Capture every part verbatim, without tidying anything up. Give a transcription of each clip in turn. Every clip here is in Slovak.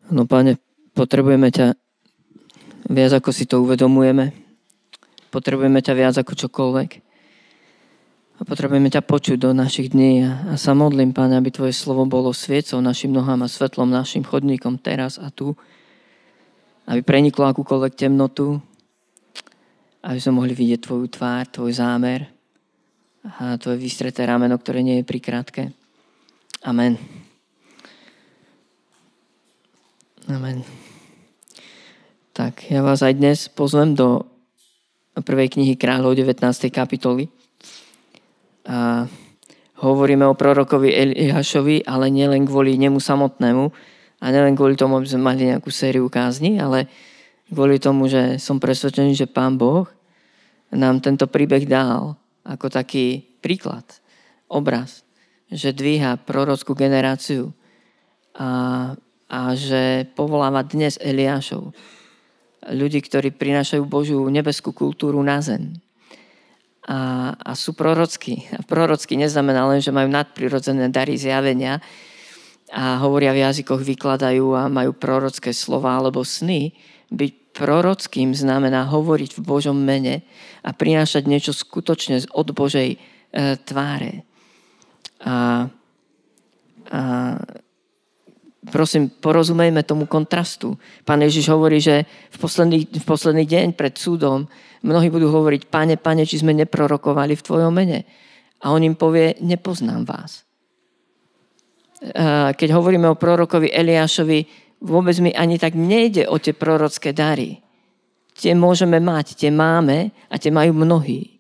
No, Pane, potrebujeme ťa viac, ako si to uvedomujeme. Potrebujeme ťa viac ako čokoľvek. A potrebujeme ťa počuť do našich dní. A sa modlím, Pane, aby Tvoje slovo bolo sviecou našim nohám a svetlom našim chodníkom teraz a tu. Aby preniklo akúkoľvek temnotu. Aby sme mohli vidieť Tvoju tvár, Tvoj zámer a Tvoje vystreté rameno, ktoré nie je prikrátke. Amen. Amen. Tak, ja vás aj dnes pozvem do prvej knihy Kráľov devätnástej kapitoly. A hovoríme o prorokovi Eliášovi, ale nielen kvôli nemu samotnému a nielen kvôli tomu, aby sme mali nejakú sériu kázni, ale kvôli tomu, že som presvedčený, že Pán Boh nám tento príbeh dal ako taký príklad, obraz, že dvíha prorockú generáciu a a že povoláva dnes Eliášov. Ľudí, ktorí prinášajú Božiu nebeskú kultúru na zem. A, a sú prorockí. A prorockí neznamená len, že majú nadprirodzené dary zjavenia a hovoria v jazykoch, vykladajú a majú prorocké slova alebo sny. Byť prorockým znamená hovoriť v Božom mene a prinášať niečo skutočne od Božej e, tváre. A, a prosím, porozumejme tomu kontrastu. Pán Ježiš hovorí, že v posledný, v posledný deň pred súdom mnohí budú hovoriť, Pane, Pane, či sme neprorokovali v Tvojom mene. A on im povie, nepoznám vás. Keď hovoríme o prorokovi Eliášovi, vôbec mi ani tak nejde o tie prorocké dary. Tie môžeme mať, tie máme a tie majú mnohí.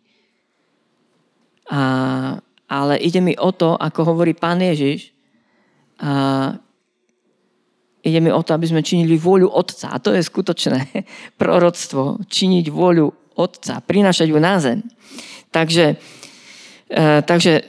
A, ale ide mi o to, ako hovorí Pán Ježiš, a ide mi o to, aby sme činili vôľu Otca. A to je skutočné proroctvo. Činiť vôľu Otca. Prinášať ju na zem. Takže, e, takže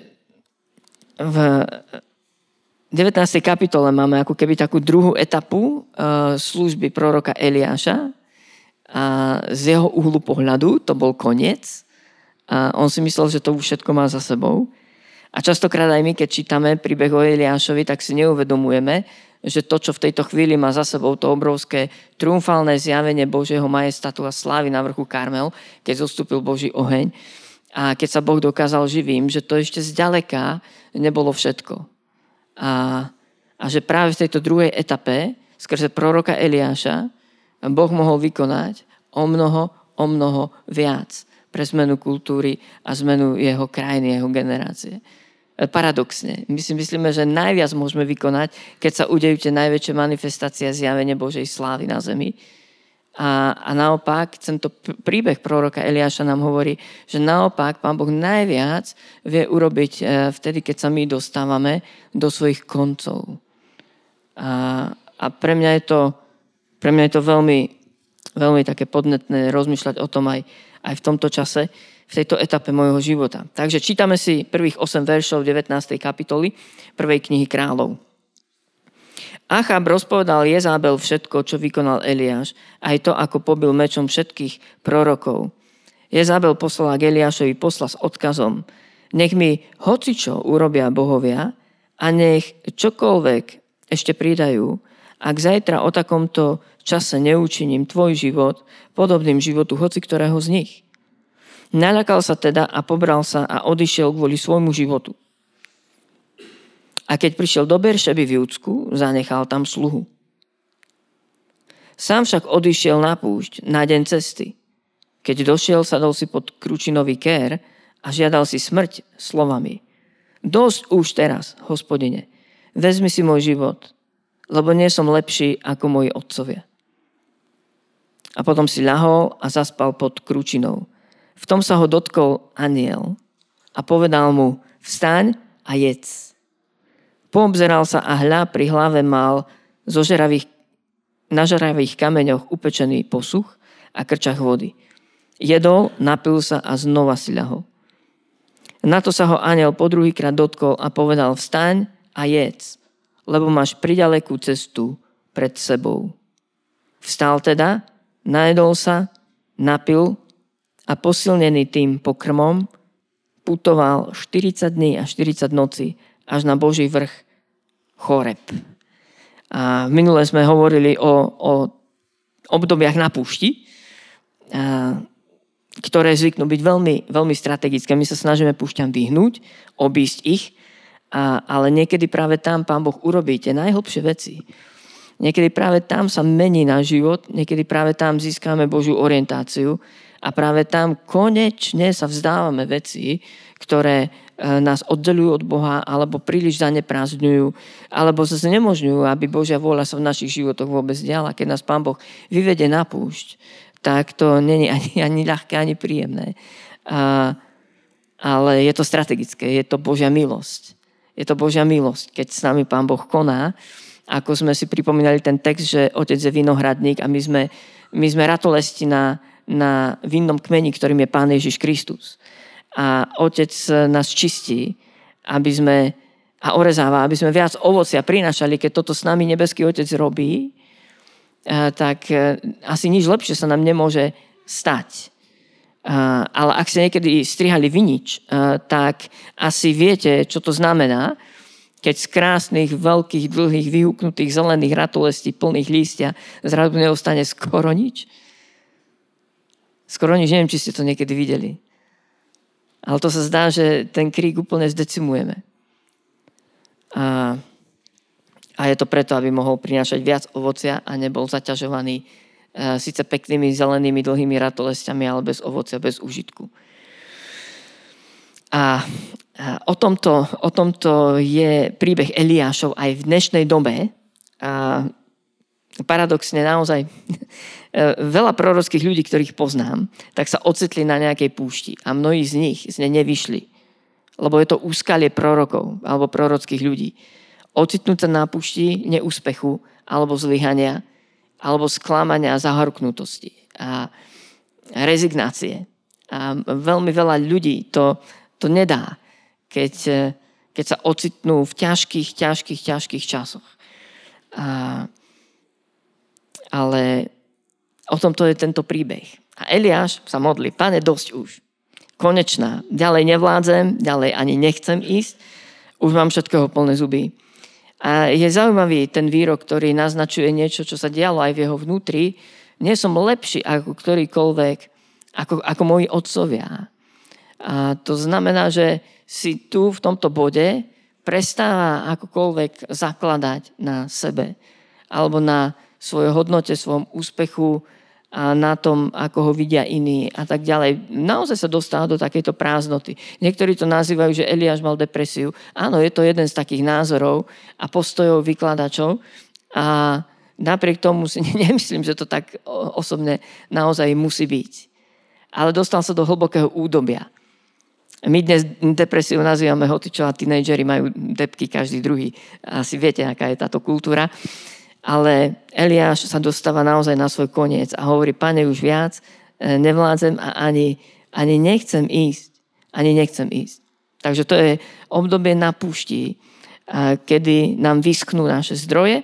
v devätnástej kapitole máme ako keby takú druhú etapu e, služby proroka Eliáša. A z jeho uhlu pohľadu to bol koniec. A on si myslel, že to už všetko má za sebou. A častokrát aj my, keď čítame príbeh o Eliášovi, tak si neuvedomujeme, že to, čo v tejto chvíli má za sebou to obrovské triumfálne zjavenie Božieho majestatu a slávy na vrchu Karmel, keď zostúpil Boží oheň a keď sa Boh dokázal živým, že to ešte zďaleka nebolo všetko. A, a že práve v tejto druhej etape, skrze proroka Eliáša, Boh mohol vykonať o mnoho, o mnoho viac pre zmenu kultúry a zmenu jeho krajiny, jeho generácie. Paradoxne. My si myslíme, že najviac môžeme vykonať, keď sa udejú tie najväčšie manifestácie a zjavenie Božej slávy na zemi. A, a naopak, tento príbeh proroka Eliáša nám hovorí, že naopak Pán Boh najviac vie urobiť vtedy, keď sa my dostávame do svojich koncov. A, a pre mňa je to, pre mňa je to veľmi, veľmi také podnetné rozmýšľať o tom aj, aj v tomto čase, v tejto etape môjho života. Takže čítame si prvých osem veršov devätnástej kapitoly prvej knihy Kráľov. Achab rozpovedal Jezábel všetko, čo vykonal Eliáš, aj to, ako pobil mečom všetkých prorokov. Jezábel poslala k Eliášovi posla s odkazom, nech mi hocičo urobia bohovia a nech čokoľvek ešte pridajú, ak zajtra o takomto čase neučiním tvoj život podobným životu hoci ktorého z nich. Naľakal sa teda a pobral sa a odišiel kvôli svojmu životu. A keď prišiel do Beršeby v Júdsku, zanechal tam sluhu. Sám však odišiel na púšť na deň cesty. Keď došiel, sadol si pod kručinový kér a žiadal si smrť slovami. Dosť už teraz, Hospodine, vezmi si môj život, lebo nie som lepší ako moji otcovia. A potom si ľahol a zaspal pod kručinou. V tom sa ho dotkol anjel a povedal mu, vstaň a jedz. Poobzeral sa a hľa pri hlave mal zo žeravých, na žeravých kameňoch upečený posuch a krčach vody. Jedol, napil sa a znova si ľahol. Na to sa ho anjel po druhýkrát dotkol a povedal, vstaň a jedz, lebo máš priďalekú cestu pred sebou. Vstal teda, najedol sa, napil a posilnený tým pokrmom putoval štyridsať dní a štyridsať nocí až na Boží vrch Choreb. A minule sme hovorili o, o obdobiach na púšti, a, ktoré zvyknú byť veľmi, veľmi strategické. My sa snažíme púšťam vyhnúť, obísť ich, a, ale niekedy práve tam Pán Boh urobí tie najhlbšie veci. Niekedy práve tam sa mení náš život, niekedy práve tam získame Božiu orientáciu a práve tam konečne sa vzdávame veci, ktoré nás oddelujú od Boha alebo príliš zaneprázdňujú, alebo sa znemožňujú, aby Božia vôľa sa v našich životoch vôbec diala. Keď nás Pán Boh vyvedie na púšť, tak to nie je ani, ani ľahké, ani príjemné. A, ale je to strategické, je to Božia milosť. Je to Božia milosť, keď s nami Pán Boh koná. Ako sme si pripomínali ten text, že Otec je vinohradník a my sme, my sme ratolesti na, na vinnom kmeni, ktorým je Pán Ježiš Kristus. A Otec nás čistí, aby sme, a orezáva, aby sme viac ovocia prinášali. Keď toto s nami nebeský Otec robí, tak asi nič lepšie sa nám nemôže stať. Ale ak ste niekedy strihali vinič, tak asi viete, čo to znamená, keď z krásnych, veľkých, dlhých, vyhúknutých zelených ratolestí plných lístia zrazu neostane skoro nič. Skoro nič, neviem, či ste to niekedy videli. Ale to sa zdá, že ten krík úplne zdecimujeme. A A je to preto, aby mohol prinášať viac ovocia a nebol zaťažovaný e, síce peknými zelenými dlhými ratolestiami, ale bez ovocia, bez užitku. A, a o, tomto, o tomto je príbeh Eliášov aj v dnešnej dobe. A paradoxne naozaj veľa prorockých ľudí, ktorých poznám, tak sa ocitli na nejakej púšti a mnohí z nich z nej nevyšli. Lebo je to úskalie prorokov alebo prorockých ľudí. Ocitnúť sa na púšti neúspechu, alebo zlyhania, alebo sklamania a zahrknutosti a rezignácie. A veľmi veľa ľudí to, to nedá, keď, keď sa ocitnú v ťažkých, ťažkých, ťažkých časoch. A, ale o tomto je tento príbeh. A Eliáš sa modlí: Pane, dosť už. Konečná. Ďalej nevládzem, ďalej ani nechcem ísť. Už mám všetkého plné zuby. A je zaujímavý ten výrok, ktorý naznačuje niečo, čo sa dialo aj v jeho vnútri. Nie som lepší ako ktorýkoľvek, ako, ako moji otcovia. A to znamená, že si tu v tomto bode prestáva akokoľvek zakladať na sebe. Alebo na svojej hodnote, svojom úspechu a na tom, ako ho vidia iní a tak ďalej. Naozaj sa dostáva do takejto prázdnoty. Niektorí to nazývajú, že Eliáš mal depresiu. Áno, je to jeden z takých názorov a postojov vykladačov a napriek tomu si nemyslím, že to tak osobne naozaj musí byť. Ale dostal sa do hlbokého údobia. My dnes depresiu nazývame hotičov a tínejdžeri majú depky každý druhý. Asi viete, aká je táto kultúra. Ale Eliáš sa dostáva naozaj na svoj koniec a hovorí: Pane, už viac nevládzem a ani, ani nechcem ísť. Ani nechcem ísť. Takže to je obdobie na púšti, kedy nám vyschnú naše zdroje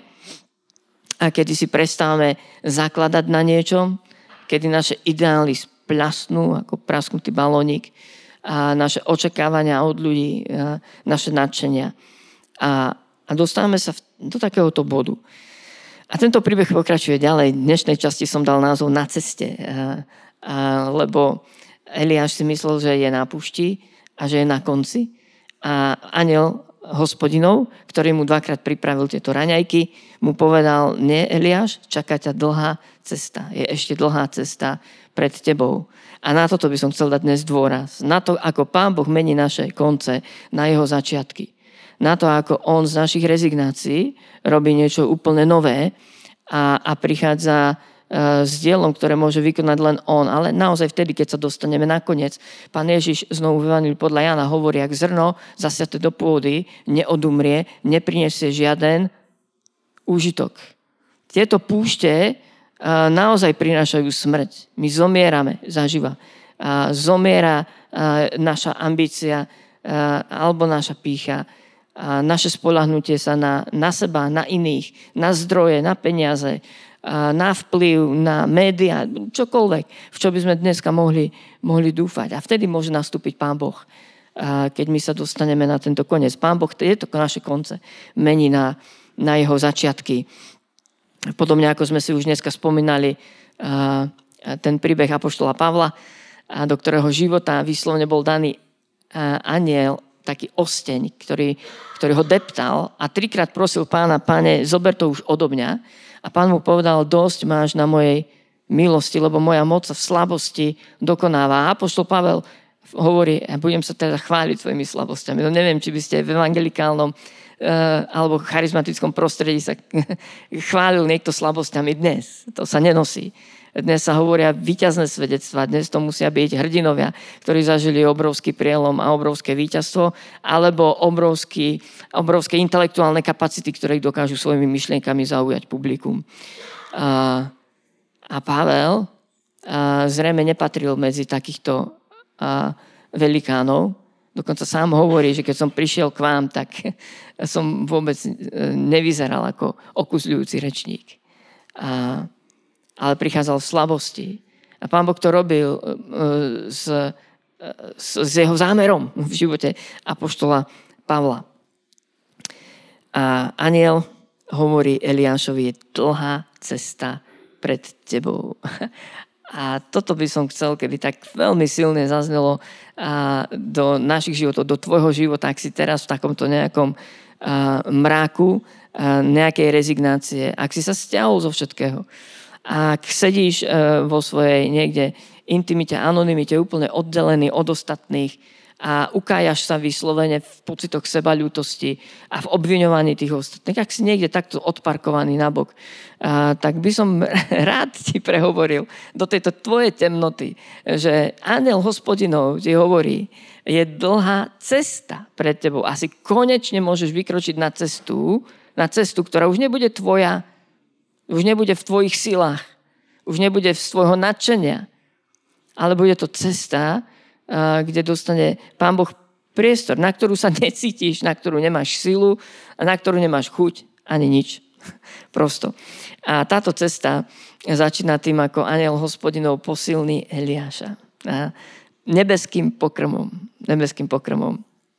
a kedy si prestávame zakladať na niečom, kedy naše ideály splasnú ako prasknutý balónik a naše očakávania od ľudí, naše nadšenia. A, a dostávame sa do takéhoto bodu. A tento príbeh pokračuje ďalej. V dnešnej časti som dal názov Na ceste, a, a, lebo Eliáš si myslel, že je na púšti a že je na konci. A anjel Hospodinov, ktorý mu dvakrát pripravil tieto raňajky, mu povedal: nie, Eliáš, čaká ťa dlhá cesta. Je ešte dlhá cesta pred tebou. A na toto by som chcel dať dnes dôraz. Na to, ako Pán Boh mení naše konce na jeho začiatky. Na to, ako on z našich rezignácií robí niečo úplne nové a, a prichádza uh, s dielom, ktoré môže vykonať len on. Ale naozaj vtedy, keď sa dostaneme nakoniec. Pán Ježiš znovu v Evanjeliu podľa Jana hovorí: ak zrno zasiate do pôdy neodumrie, neprinesie žiaden úžitok. Tieto púšte uh, naozaj prinášajú smrť. My zomierame zaživa. Uh, zomiera uh, naša ambícia uh, alebo naša pýcha. A naše spoľahnutie sa na, na seba, na iných, na zdroje, na peniaze, a na vplyv, na médiá, čokoľvek, v čo by sme dneska mohli, mohli dúfať. A vtedy môže nastúpiť Pán Boh, a keď my sa dostaneme na tento koniec. Pán Boh tieto naše konce mení na, na jeho začiatky. Podobne ako sme si už dneska spomínali ten príbeh apoštola Pavla, do ktorého života výslovne bol daný anjel, taký osteň, ktorý, ktorý ho deptal a trikrát prosil pána, páne, zober to už odo mňa. A pán mu povedal, dosť máš na mojej milosti, lebo moja moc sa v slabosti dokonáva. A apoštol Pavel hovorí, ja budem sa teda chváliť svojimi slabosťami. No neviem, či by ste v evangelikálnom alebo charizmatickom prostredí sa chválil niekto slabosťami dnes. To sa nenosí. Dnes sa hovoria víťazné svedectvá, dnes to musia byť hrdinovia, ktorí zažili obrovský prielom a obrovské víťazstvo, alebo obrovský, obrovské intelektuálne kapacity, ktoré dokážu svojimi myšlienkami zaujať publikum. A, a Pavel a zrejme nepatril medzi takýchto a, velikánov. Dokonca sám hovorí, že keď som prišiel k vám, tak som vôbec nevyzeral ako okuzľujúci rečník. A, ale prichádzal v slabosti. A Pán Boh to robil s, s, s jeho zámerom v živote apoštola Pavla. A anjel hovorí Eliášovi, je dlhá cesta pred tebou. A toto by som chcel, keby tak veľmi silne zaznelo do našich životov, do tvojho života, ak si teraz v takomto nejakom mráku, nejakej rezignácie, ak si sa stiahol zo všetkého, ak sedíš vo svojej niekde intimite, anonymite, úplne oddelený od ostatných a ukájaš sa vyslovene v pocitoch sebaľútosti a v obviňovaní tých ostatných, ak si niekde takto odparkovaný nabok, a, tak by som rád ti prehovoril do tejto tvojej temnoty, že anjel Hospodinov ti hovorí, je dlhá cesta pred tebou. Asi konečne môžeš vykročiť na cestu, na cestu, ktorá už nebude tvoja, už nebude v tvojich silách, už nebude z tvojho nadšenia, ale bude to cesta, kde dostane Pán Boh priestor, na ktorú sa necítiš, na ktorú nemáš silu a na ktorú nemáš chuť ani nič. Prosto. A táto cesta začína tým, ako anjel Hospodinov posilní Eliáša. A nebeským pokrmom. Nebeským pokrmom.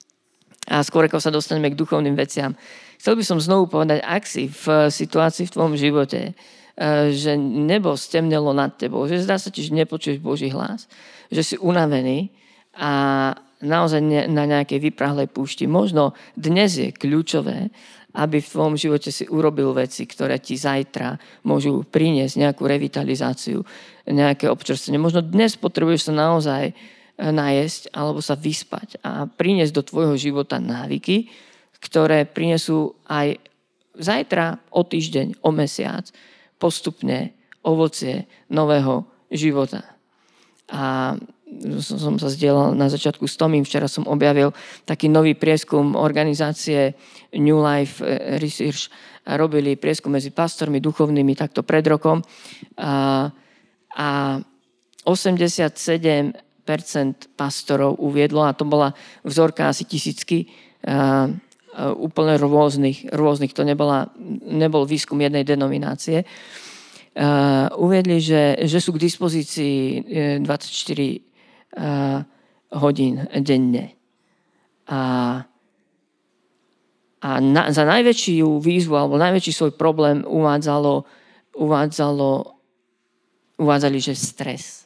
A skôr, ako sa dostaneme k duchovným veciam, chcel by som znovu povedať, ak si v situácii v tvojom živote, že nebo stemnelo nad tebou, že zdá sa ti, že nepočuješ Boží hlas, že si unavený a naozaj na nejakej vyprahlej púšti. Možno dnes je kľúčové, aby v tvojom živote si urobil veci, ktoré ti zajtra môžu priniesť nejakú revitalizáciu, nejaké občerstvenie. Možno dnes potrebuješ sa naozaj najesť alebo sa vyspať a priniesť do tvojho života návyky, ktoré prinesú aj zajtra, o týždeň, o mesiac, postupne ovocie nového života. A som sa zdieľal na začiatku s Tomím, včera som objavil taký nový prieskum organizácie New Life Research. Robili prieskum medzi pastormi duchovnými takto pred rokom a, a osemdesiatsedem percent pastorov uviedlo, a to bola vzorka asi tisícky, a, a úplne rôznych, rôznych, to nebola, nebol výskum jednej denominácie. Uh, uviedli, že, že sú k dispozícii dvadsaťštyri uh, hodín denne. A, a na, za najväčšiu výzvu alebo najväčší svoj problém uvádzalo, uvádzalo, uvádzali, že stres.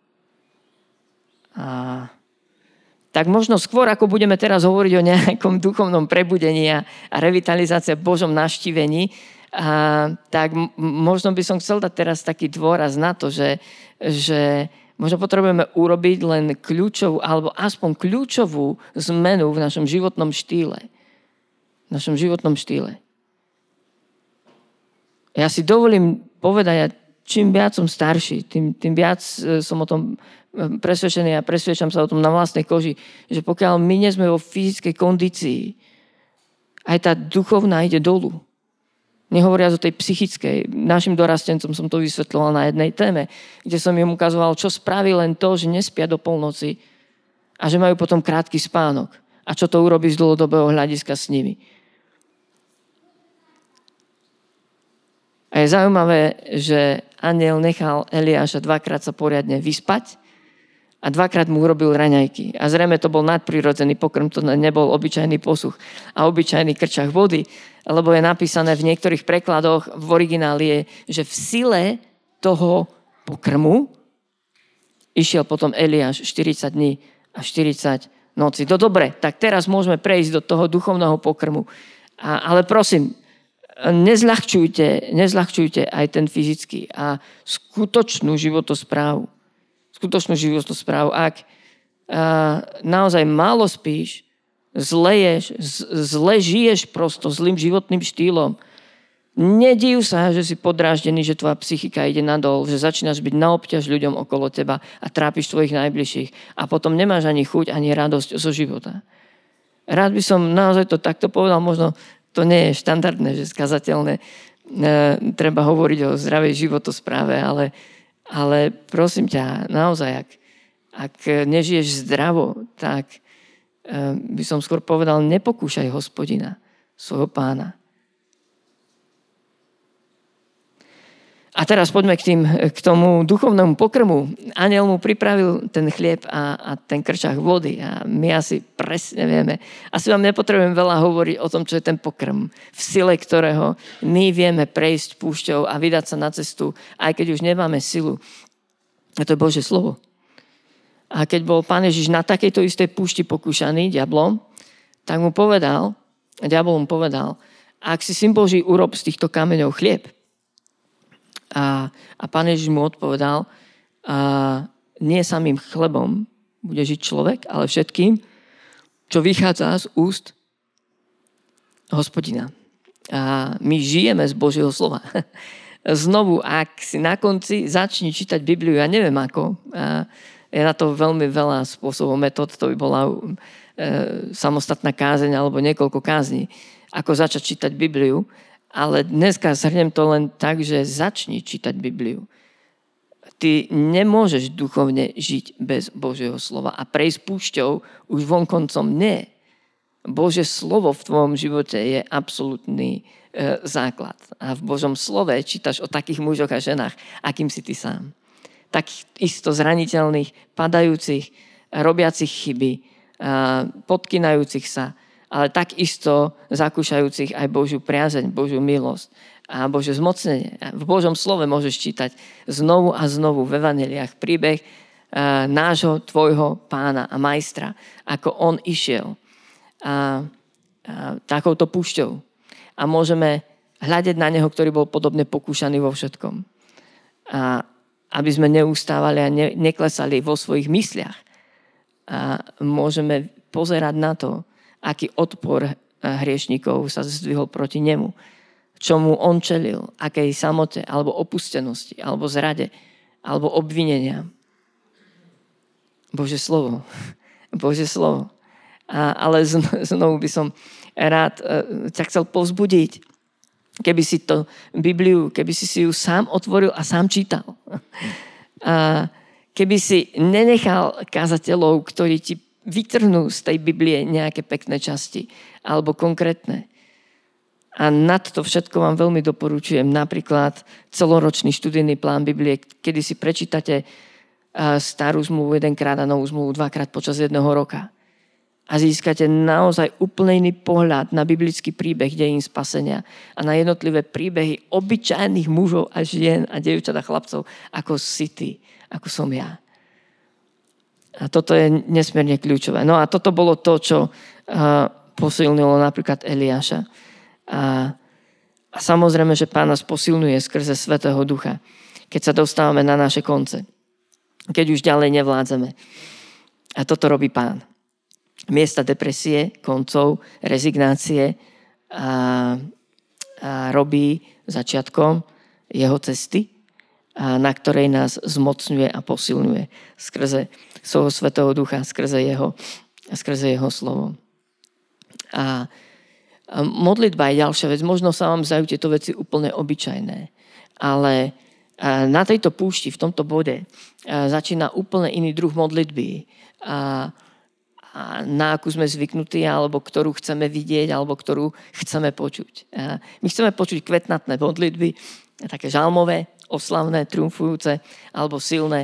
A tak možno skôr, ako budeme teraz hovoriť o nejakom duchovnom prebudení a revitalizácii v Božom navštívení, a, tak m- možno by som chcel dať teraz taký dôraz na to, že, že možno potrebujeme urobiť len kľúčovú alebo aspoň kľúčovú zmenu v našom životnom štýle. V našom životnom štýle. Ja si dovolím povedať, čím viac som starší, tým, tým viac som o tom presvedčený a presvedčam sa o tom na vlastnej koži, že pokiaľ my nie sme vo fyzickej kondícii, aj tá duchovná ide dolu. Nehovoriac o tej psychickej. Našim dorastencom som to vysvetľoval na jednej téme, kde som im ukazoval, čo spraví len to, že nespia do polnoci a že majú potom krátky spánok. A čo to urobí z dlhodobého hľadiska s nimi. A je zaujímavé, že anjel nechal Eliáša dvakrát sa poriadne vyspať A dvakrát mu urobil raňajky. A zrejme to bol nadprirodzený pokrm, to nebol obyčajný posuch a obyčajný krčach vody, lebo je napísané v niektorých prekladoch, v origináli je, že v sile toho pokrmu išiel potom Eliáš štyridsať dní a štyridsať noci. No dobre, tak teraz môžeme prejsť do toho duchovného pokrmu. A, ale prosím, nezľahčujte, nezľahčujte aj ten fyzický a skutočnú životosprávu. Skutočnú životosprávu. Ak a, naozaj málo spíš, zle ješ, zle žiješ prosto zlým životným štýlom, nediv sa, že si podráždený, že tvoja psychika ide nadol, že začínaš byť na obťaž ľuďom okolo teba a trápiš tvojich najbližších a potom nemáš ani chuť, ani radosť zo života. Rád by som naozaj to takto povedal, možno to nie je štandardné, že skazateľné, e, treba hovoriť o zdravej životospráve, ale, ale prosím ťa, naozaj, ak, ak nežiješ zdravo, tak e, by som skôr povedal, nepokúšaj Hospodina, svojho Pána. A teraz poďme k, tým, k tomu duchovnému pokrmu. Anjel mu pripravil ten chlieb a, a ten krčach vody a my asi presne vieme. Asi vám nepotrebujem veľa hovoriť o tom, čo je ten pokrm, v sile ktorého my vieme prejsť púšťou a vydať sa na cestu, aj keď už nemáme silu. A to je Božie slovo. A keď bol Pán Ježiš na takejto istej púšti pokúšaný diablom, tak mu povedal, diabol mu povedal, ak si syn Boží, urob z týchto kameňov chlieb. A, a Pán Ježiš mu odpovedal, a nie samým chlebom bude žiť človek, ale všetkým, čo vychádza z úst Hospodina. A my žijeme z Božieho slova. Znovu, ak si na konci začni čítať Bibliu, ja neviem ako, a je na to veľmi veľa spôsobov, metód, to by bola e, samostatná kázeň alebo niekoľko kázní, ako začať čítať Bibliu. Ale dneska zhrnem to len tak, že začni čítať Bibliu. Ty nemôžeš duchovne žiť bez Božieho slova a prejsť púšťou už vonkoncom nie. Božie slovo v tvojom živote je absolútny e, základ. A v Božom slove čítaš o takých mužoch a ženách, akým si ty sám. Takých isto zraniteľných, padajúcich, robiacich chyby, a podkynajúcich sa, ale takisto zakúšajúcich aj Božiu priazeň, Božiu milosť a Božie zmocnenie. V Božom slove môžeš čítať znovu a znovu v evanjeliách príbeh nášho, tvojho Pána a majstra, ako on išiel a, a takouto púšťou. A môžeme hľadiť na neho, ktorý bol podobne pokúšaný vo všetkom. A aby sme neustávali a ne, neklesali vo svojich mysliach. A môžeme pozerať na to, aký odpor hriešnikov sa zdvihol proti nemu. Čomu on čelil, akej samote, alebo opustenosti, alebo zrade, alebo obvinenia. Božie slovo. Božie slovo. A, ale znovu by som rád ťa chcel povzbudiť, keby si to Bibliu, keby si si ju sám otvoril a sám čítal. A keby si nenechal kazateľov, ktorí ti vytrhnú z tej Biblie nejaké pekné časti alebo konkrétne. A nad to všetko vám veľmi doporučujem napríklad celoročný študijný plán Biblie, kedy si prečítate starú zmluvu jedenkrát a novú zmluvu dvakrát počas jedného roka. A získate naozaj úplne iný pohľad na biblický príbeh dejín spasenia a na jednotlivé príbehy obyčajných mužov a žien a dievčat a chlapcov, ako si ty, ako som ja. A toto je nesmierne kľúčové. No a toto bolo to, čo uh, posilnilo napríklad Eliáša. A, a samozrejme, že Pán nás posilňuje skrze Svätého Ducha, keď sa dostávame na naše konce. Keď už ďalej nevládzeme. A toto robí Pán. Miesta depresie, koncov, rezignácie a, a robí začiatkom jeho cesty, a na ktorej nás zmocňuje a posilňuje skrze svojho Svätého Ducha, skrze jeho, skrze jeho slovo. A, a modlitba je ďalšia vec. Možno sa vám zdajú tieto veci úplne obyčajné, ale na tejto púšti, v tomto bode, začína úplne iný druh modlitby, a, a na akú sme zvyknutí, alebo ktorú chceme vidieť, alebo ktorú chceme počuť. A my chceme počuť kvetnatné modlitby, také žalmové, oslavné, triumfujúce alebo silné.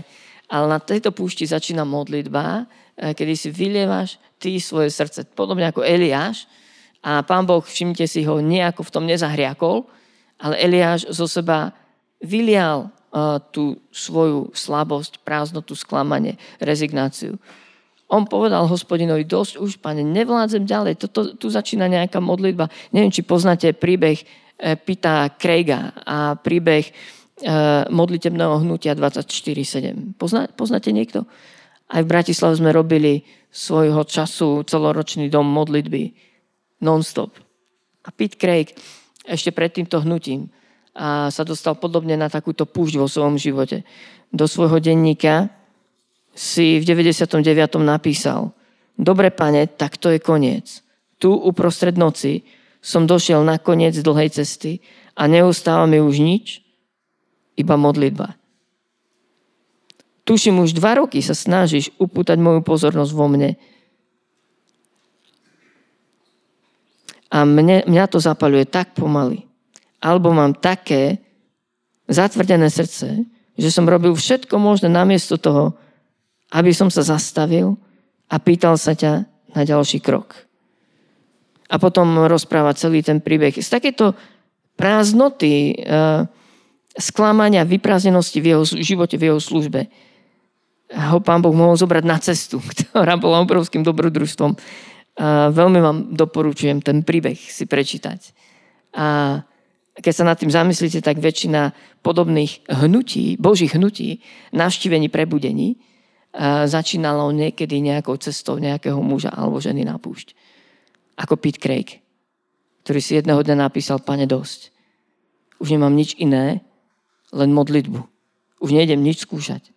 Ale na tejto púšti začína modlitba, kedy si vylievaš ty svoje srdce. Podobne ako Eliáš. A Pán Boh, všimnite si ho, nejako v tom nezahriakol, ale Eliáš zo seba vylial uh, tú svoju slabosť, prázdnotu, sklamanie, rezignáciu. On povedal Hospodinovi, dosť už, Pane, nevládzem ďalej. Toto, tu začína nejaká modlitba. Neviem, či poznáte príbeh eh, Pita Craiga a príbeh eh, modlitebného hnutia dvadsaťštyri sedem. Pozná, poznáte niekto? Aj v Bratislave sme robili svojho času celoročný dom modlitby non-stop. A Pete Craig ešte pred týmto hnutím a sa dostal podobne na takúto púšť vo svojom živote. Do svojho denníka si v deväťdesiatom deviatom napísal: Dobre, Pane, tak to je koniec. Tu uprostred noci som došiel na koniec dlhej cesty a neustáva mi už nič, iba modlitba. Tuším, už dva roky sa snažíš upútať moju pozornosť vo mne. A mne, mňa to zapaľuje tak pomaly. Alebo mám také zatvrdené srdce, že som robil všetko možné namiesto toho, aby som sa zastavil a pýtal sa ťa na ďalší krok. A potom rozpráva celý ten príbeh. Z takéto prázdnoty, sklamania, vyprázdnenosti v jeho živote, v jeho službe ho Pán Boh mohol zobrať na cestu, ktorá bola obrovským dobrodružstvom. A veľmi vám doporučujem ten príbeh si prečítať. A keď sa nad tým zamyslíte, tak väčšina podobných hnutí, božích hnutí, navštívení, prebudení, začínalo niekedy nejakou cestou nejakého muža alebo ženy na púšť. Ako Pete Craig, ktorý si jedného dňa napísal: Pane, dosť. Už nemám nič iné, len modlitbu. Už nejdem nič skúšať.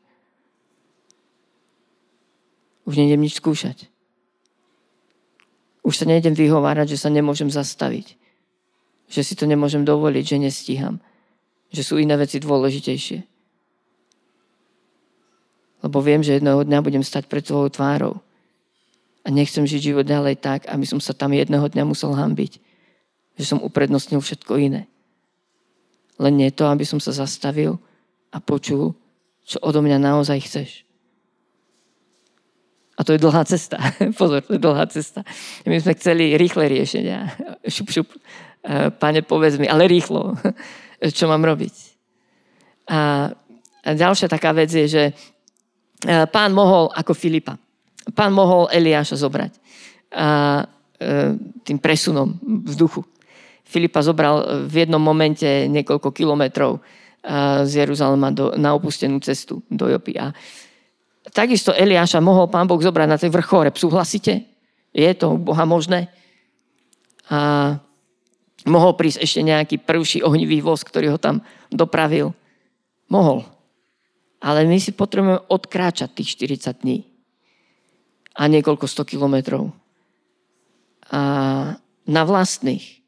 Už nejdem nič skúšať. Už sa nejdem vyhovárať, že sa nemôžem zastaviť. Že si to nemôžem dovoliť, že nestíham. Že sú iné veci dôležitejšie. Lebo viem, že jedného dňa budem stať pred tvojou tvárou. A nechcem žiť život ďalej tak, aby som sa tam jedného dňa musel hanbiť. Že som uprednostnil všetko iné. Len nie to, aby som sa zastavil a počul, čo odo mňa naozaj chceš. A to je dlhá cesta. Pozor, to je dlhá cesta. My sme chceli rýchle riešenia. Šup, šup. Pane, povedz mi, ale rýchlo. Čo mám robiť? A ďalšia taká vec je, že Pán mohol, ako Filipa, Pán mohol Eliáša zobrať a tým presunom v duchu. Filipa zobral v jednom momente niekoľko kilometrov z Jeruzalema do, na opustenú cestu do Jopy. A takisto Eliáša mohol Pán Boh zobrať na tej vrch Horeb. Súhlasíte? Je to u Boha možné? A mohol prísť ešte nejaký prvší ohnivý voz, ktorý ho tam dopravil. Mohol. Ale my si potrebujeme odkráčať tých štyridsať dní. A niekoľko sto kilometrov. A na vlastných.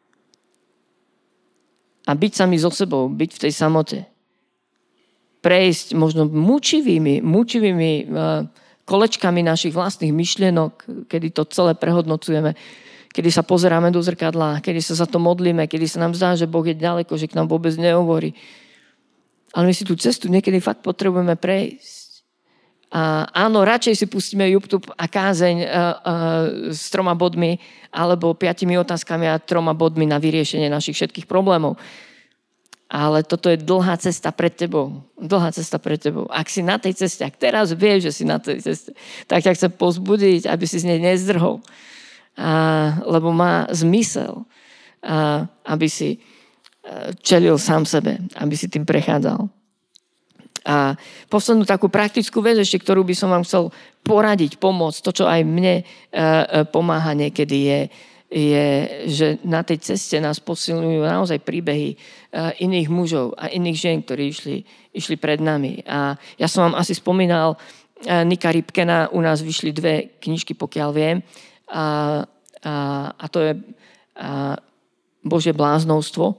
A byť sami so sebou, byť v tej samote. Prejsť možno mučivými, mučivými kolečkami našich vlastných myšlienok, kedy to celé prehodnocujeme, kedy sa pozeráme do zrkadla, kedy sa za to modlíme, kedy sa nám zdá, že Boh je ďaleko, že k nám vôbec nehovorí. Ale my si tú cestu niekedy fakt potrebujeme prejsť. A áno, radšej si pustíme YouTube a kázeň uh, uh, s troma bodmi alebo piatimi otázkami a troma bodmi na vyriešenie našich všetkých problémov. Ale toto je dlhá cesta pred tebou. Dlhá cesta pred tebou. Ak si na tej ceste, ak teraz vieš, že si na tej ceste, tak ťa chcem pozbudiť, aby si z nej nezdrhol. A, lebo má zmysel, a, aby si čelil sám sebe, aby si tým prechádzal. A poslednú takú praktickú vec ešte, ktorú by som vám chcel poradiť, pomôcť, to, čo aj mne e, e, pomáha niekedy je, je, že na tej ceste nás posilňujú naozaj príbehy iných mužov a iných žien, ktorí išli, išli pred nami. A ja som vám asi spomínal Nika Ripkena, u nás vyšli dve knižky, pokiaľ viem. A, a, a to je a, Božie bláznovstvo.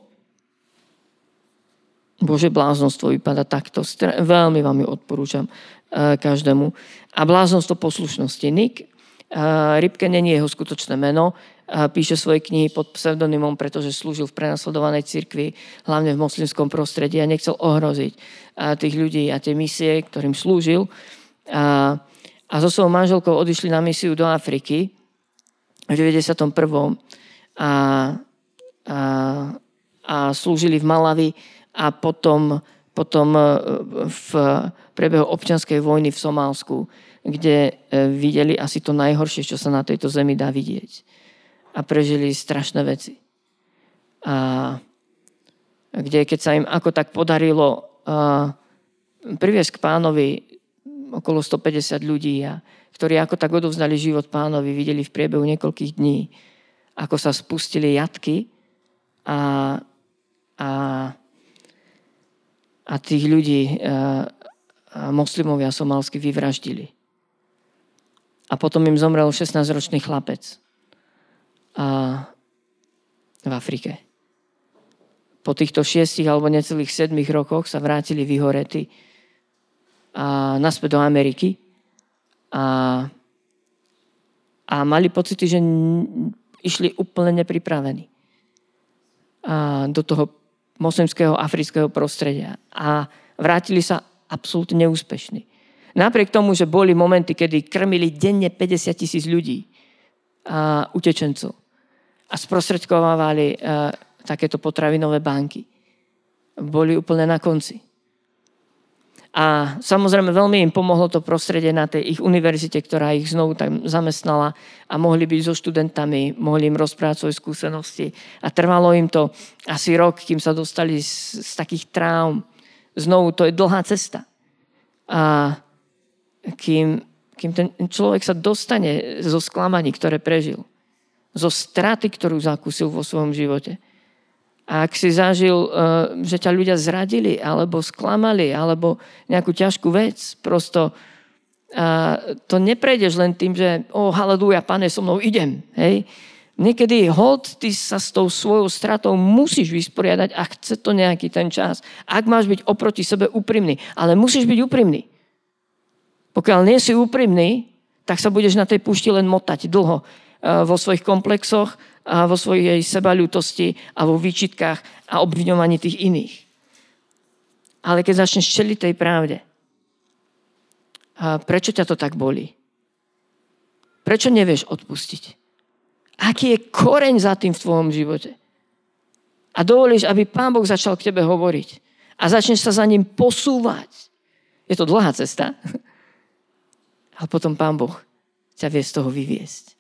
Božie bláznovstvo vypadá takto. Veľmi vám ju odporúčam každému. A bláznovstvo poslušnosti. Nik Rybke není jeho skutočné meno. Píše svoje knihy pod pseudonymom, pretože slúžil v prenasledovanej cirkvi, hlavne v moslimskom prostredí a nechcel ohroziť tých ľudí a tie misie, ktorým slúžil. A, a so svojou manželkou odišli na misiu do Afriky v deväťdesiatom prvom A, a, a slúžili v Malawi a potom, potom v priebehu občianskej vojny v Somálsku, kde videli asi to najhoršie, čo sa na tejto zemi dá vidieť. A prežili strašné veci. A kde, keď sa im ako tak podarilo a, priviesť k pánovi okolo stopäťdesiat ľudí, a, ktorí ako tak odovzdali život pánovi, videli v priebehu niekoľkých dní, ako sa spustili jatky a, a, a tých ľudí a, a moslimovia somálsky vyvraždili. A potom im zomrel šestnásťročný chlapec a, v Afrike. Po týchto šiestich alebo necelých sedmých rokoch sa vrátili vyhoretí a naspäť do Ameriky a, a mali pocity, že n- išli úplne nepripravení a do toho moslimského afrického prostredia a vrátili sa absolútne neúspešní. Napriek tomu, že boli momenty, kedy krmili denne päťdesiat tisíc ľudí a utečencov a sprostredkovávali a, takéto potravinové banky. Boli úplne na konci. A samozrejme veľmi im pomohlo to prostredie na tej ich univerzite, ktorá ich znovu tam zamestnala a mohli byť so študentami, mohli im rozprávať svoje skúsenosti. A trvalo im to asi rok, kým sa dostali z, z takých traum. Znovu, to je dlhá cesta. A kým, kým ten človek sa dostane zo sklamaní, ktoré prežil, zo straty, ktorú zakúsil vo svojom živote. A ak si zažil, že ťa ľudia zradili, alebo sklamali, alebo nejakú ťažkú vec, prosto to neprejdeš len tým, že o, halelúja, Pane, so mnou idem. Hej? Niekedy hold, ty sa s tou svojou stratou musíš vysporiadať a chce to nejaký ten čas. Ak máš byť oproti sebe úprimný, ale musíš byť úprimný. Pokiaľ nie si úprimný, tak sa budeš na tej púšti len motať dlho vo svojich komplexoch, a vo svojej sebaľútosti a vo výčitkách a obviňovaní tých iných. Ale keď začneš čeliť tej pravde, a prečo ťa to tak bolí? Prečo nevieš odpustiť? Aký je koreň za tým v tvojom živote? A dovolíš, aby Pán Boh začal k tebe hovoriť a začneš sa za ním posúvať. Je to dlhá cesta, ale potom Pán Boh ťa vie z toho vyviesť.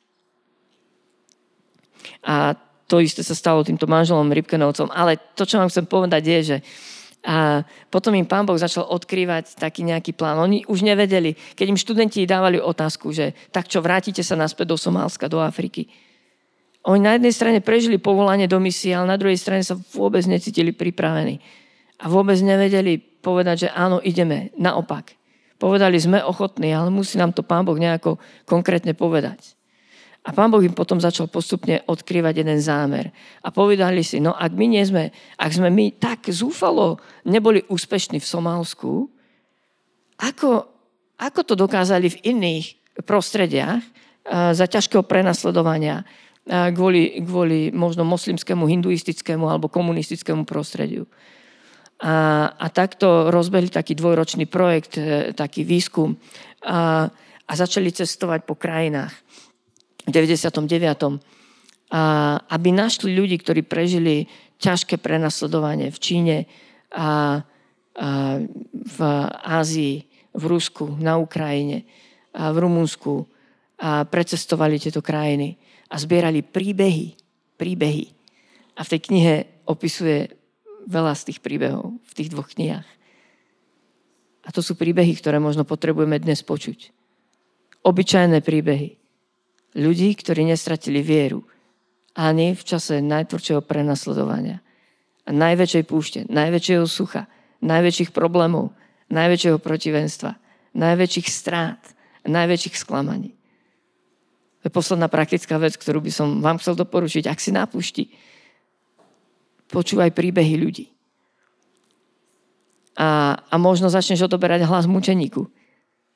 A to isté sa stalo týmto manželom Rybkenovcom. Ale to, čo vám chcem povedať, je, že a potom im Pán Boh začal odkrývať taký nejaký plán. Oni už nevedeli, keď im študenti dávali otázku, že tak čo, vrátite sa naspäť do Somálska, do Afriky. Oni na jednej strane prežili povolanie do misie, ale na druhej strane sa vôbec necítili pripravení. A vôbec nevedeli povedať, že áno, ideme. Naopak. Povedali, sme ochotní, ale musí nám to Pán Boh nejako konkrétne povedať. A Pán Boh im potom začal postupne odkrývať jeden zámer. A povedali si, no ak my nie sme, ak sme my tak zúfalo neboli úspešní v Somálsku, ako, ako to dokázali v iných prostrediach za ťažkého prenasledovania kvôli, kvôli možno moslimskému, hinduistickému alebo komunistickému prostrediu. A, a takto rozbehli taký dvojročný projekt, taký výskum a, a začali cestovať po krajinách. V deväťdesiatom deviatom A aby našli ľudí, ktorí prežili ťažké prenasledovanie v Číne, a, a v Ázii, v Rusku, na Ukrajine, a v Rumunsku a precestovali tieto krajiny a zbierali príbehy. Príbehy. A v tej knihe opisuje veľa z tých príbehov, v tých dvoch knihách. A to sú príbehy, ktoré možno potrebujeme dnes počuť. Obyčajné príbehy. Ľudí, ktorí nestratili vieru ani v čase najtvrdšieho prenasledovania a najväčšej púšte, najväčšieho sucha, najväčších problémov, najväčšieho protivenstva, najväčších strát, najväčších sklamaní. To je posledná praktická vec, ktorú by som vám chcel doporučiť. Ak si na púšti, počúvaj príbehy ľudí. A, a možno začneš odoberať hlas mučeníku.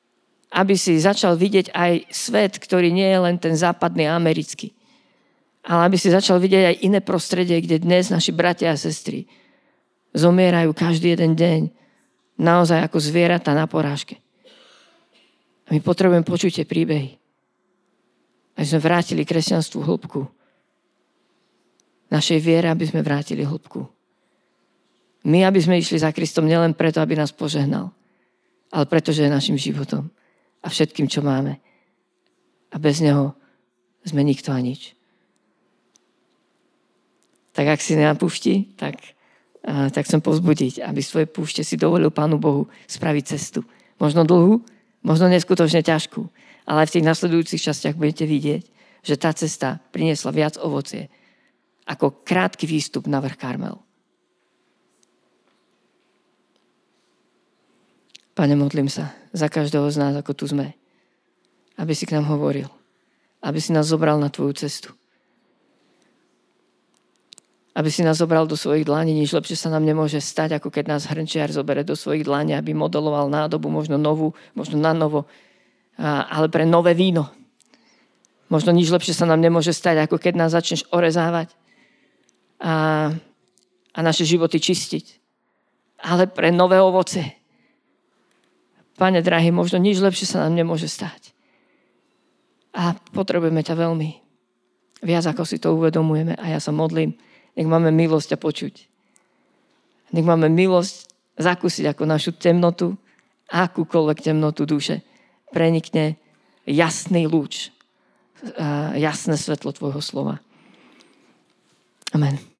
Aby si začal vidieť aj svet, ktorý nie je len ten západný americký. Ale aby si začal vidieť aj iné prostredie, kde dnes naši bratia a sestry zomierajú každý jeden deň naozaj ako zvieratá na porážke. A my potrebujeme počuť tie príbehy. Aby sme vrátili kresťanstvu hĺbku. Našej viere, aby sme vrátili hĺbku. My, aby sme išli za Kristom nielen preto, aby nás požehnal, ale preto, že je našim životom a všetkým, čo máme. A bez neho sme nikto a nič. Tak ak si na púšti, tak, uh, tak chcem povzbudiť, aby svoje púšte si dovolil Pánu Bohu spraviť cestu. Možno dlhú, možno neskutočne ťažkú, ale aj v tých nasledujúcich častiach budete vidieť, že tá cesta priniesla viac ovocie ako krátky výstup na vrch Karmel. Pane, modlím sa za každého z nás, ako tu sme, aby si k nám hovoril, aby si nás zobral na tvoju cestu. Aby si nás zobral do svojich dlaní, nič lepšie sa nám nemôže stať, ako keď nás hrnčiar zobere do svojich dlaní, aby modeloval nádobu, možno novú, možno na novo, ale pre nové víno. Možno nič lepšie sa nám nemôže stať, ako keď nás začneš orezávať a, a naše životy čistiť. Ale pre nové ovoce. Pane drahý, možno nič lepšie sa nám nemôže stať. A potrebujeme ťa veľmi. Viac, ako si to uvedomujeme. A ja sa modlím, nech máme milosť a počuť. Nech máme milosť zakúsiť ako našu temnotu, akúkoľvek temnotu duše. Prenikne jasný lúč, jasné svetlo tvojho slova. Amen.